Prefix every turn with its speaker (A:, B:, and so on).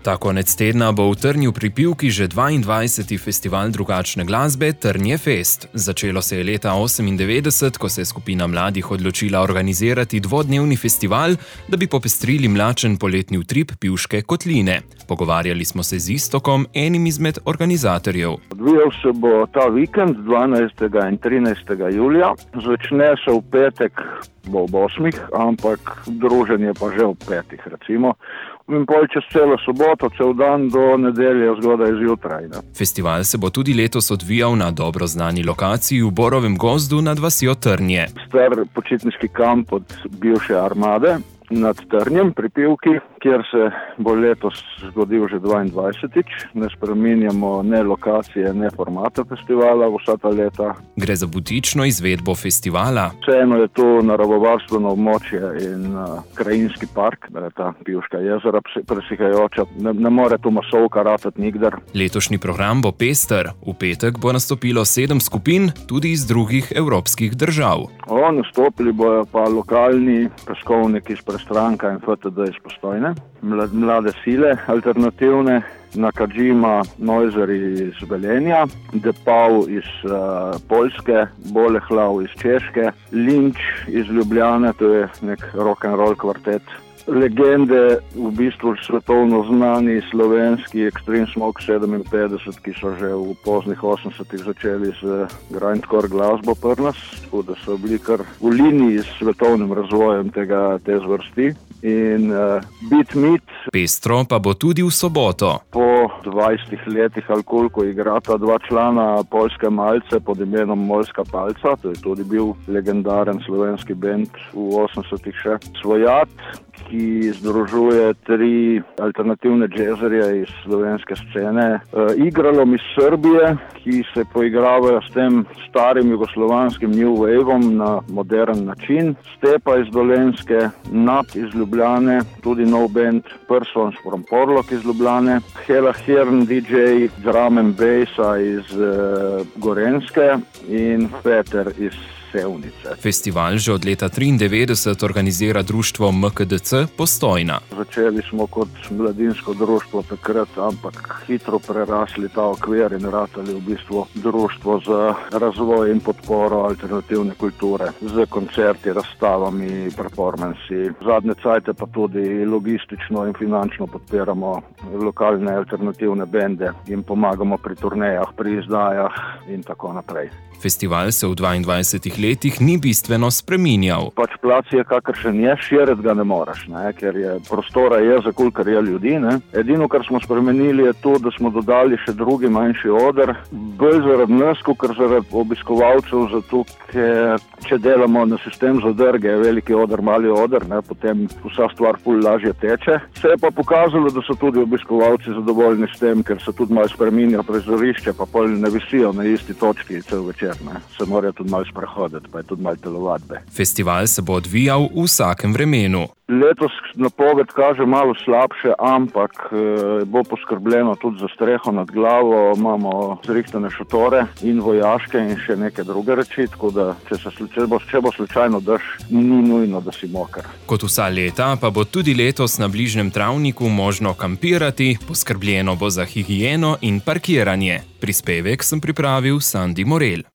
A: Ta konec tedna bo v Trnju pri Pivki že 22. festival drugačne glasbe Trnje Fest. Začelo se je leta 1998, ko se je skupina mladih odločila organizirati dvodnevni festival, da bi popestrili mlačen poletni utrip Pivške kotline. Pogovarjali smo se z Iztokom, enim izmed organizatorjev.
B: Odvijal se bo ta vikend 12. in 13. julija. Začne se v petek, bo ob 8, ampak druženje pa že ob 5, recimo. In pol čez celo soboto, cel dan do nedelje zgodaj zjutraj.
A: Festival se bo tudi letos odvijal na dobro znani lokaciji v Borovem gozdu nad vasjo Trnje.
B: Star počitniški kamp od bivše armade nad Trnjem pri Pivki, kjer se bo letos zgodil že 22. Ne spreminjamo ne lokacije, ne formata festivala vsa ta leta.
A: Gre za butično izvedbo festivala.
B: Vseeno je to naravovarstveno območje in krajinski park, da je ta Pivška jezera presihajoča. Ne more tu masovka ratati nikdar.
A: Letošnji program bo pester. V petek bo nastopilo 7 skupin, tudi iz drugih evropskih držav.
B: Nastopili bojo pa lokalni peskovniki iz Prestranka in FTD iz Postojne, mlade sile, alternativne, Nakadžima, Nojzeri iz Velenja, Depav iz Poljske, Bolehlav iz Češke, Linč iz Ljubljane, to je nek rock'n'roll kvartet. Legende, v bistvu svetovno znani slovenski Extreme Smoke 57, ki so že v poznih 80-ih začeli z grindcore glasbo pri nas, tako da so bili kar v liniji s svetovnim razvojem te zvrsti. In Beat Meat.
A: Pestro pa bo tudi v soboto.
B: Po 20 letih ali koliko igrata 2 člana poljske malce pod imenom Moljska palca, to je tudi bil legendaren slovenski bend v 80-ih še. Svojat, ki združuje 3 alternativne džezerje iz slovenske scene. Igralom iz Srbije, ki se poigravajo s tem starim jugoslovanskim new waveom na modern način. Stepa iz Dolenjske, Nap iz Ljubljane, tudi nov band Persons from Porlok iz Ljubljane. Hela Hirn, DJ drum and bassa iz Gorenjske in Peter iz Sevnice.
A: Festival že od leta 1993 organizira društvo MKDC Postojna.
B: Začeli smo kot mladinsko društvo takrat, ampak hitro prerasli ta okvir in ratali v bistvu društvo za razvoj in podporo alternativne kulture z koncerti, razstavami, performansi. Zadnje cajte pa tudi logistično in finančno podpiramo lokalne alternativne bende in pomagamo pri turnejah, pri izdajah in tako naprej.
A: Festival se v 22 letih ni bistveno spreminjal.
B: Pač plac je kakršen je, širiti ga ne moreš, ker je prostora je za kolikor je ljudi. Edino, kar smo spremenili, je to, da smo dodali še drugi manjši oder. Bolj zaradi nas, kot zaradi obiskovalcev, zato ker če delamo na sistem zadrge, veliki oder, mali oder, potem vsa stvar ful lažje teče. Se je pa pokazalo, da so tudi obiskovalci zadovoljni s tem, ker se tudi malo spreminja prizorišče, pa pol ne visijo na isti točki cel večer. Se morajo tudi malo sprehoditi, pa je tudi malo telovadbe.
A: Festival se bo odvijal v vsakem vremenu.
B: Letos napoved kaže malo slabše, ampak bo poskrbljeno tudi za streho nad glavo. Imamo zrihtane šotore in vojaške in še neke druge reči, tako da če bo slučajno dež, ni nujno, da si moker.
A: Kot vsa leta pa bo tudi letos na bližnjem travniku možno kampirati, poskrbljeno bo za higieno in parkiranje. Prispevek sem pripravil Sandi Morel.